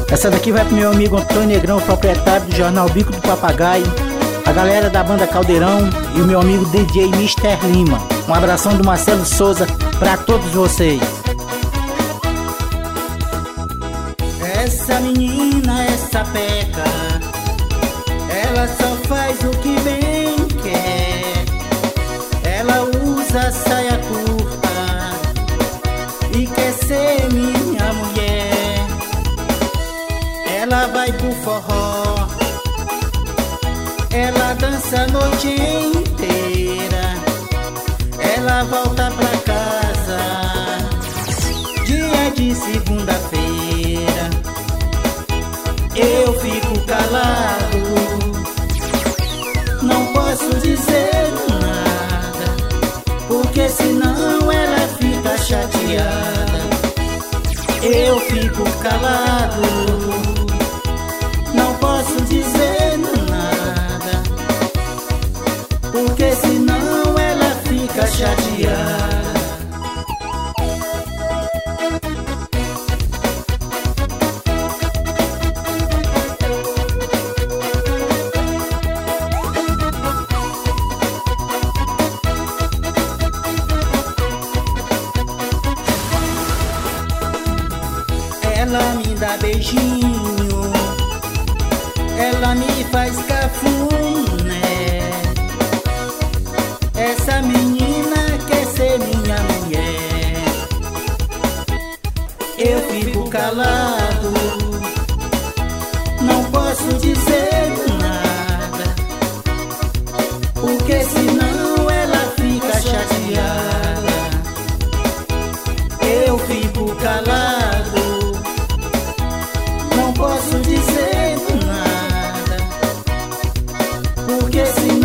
Essa daqui vai pro meu amigo Antônio Negrão, proprietário do jornal Bico do Papagaio, a galera da banda Caldeirão e o meu amigo DJ Mr. Lima. Um abração do Marcelo Souza pra todos vocês. Essa menina, essa peca, ela só faz o que bem quer. Ela usa saia curta e quer ser minha mulher. Ela vai pro forró, ela dança a noite inteira. Ela volta pra casa dia de segunda-feira. Eu fico calado, não posso dizer nada, porque senão ela fica chateada. Eu fico calado, não posso dizer nada, porque senão ela fica chateada. Ela me dá beijinho, ela me faz cafuné. Essa menina quer ser minha mulher. Eu fico calado, não posso dizer nada, porque senão ela fica chateada. Eu fico calado, não posso dizer nada, porque senão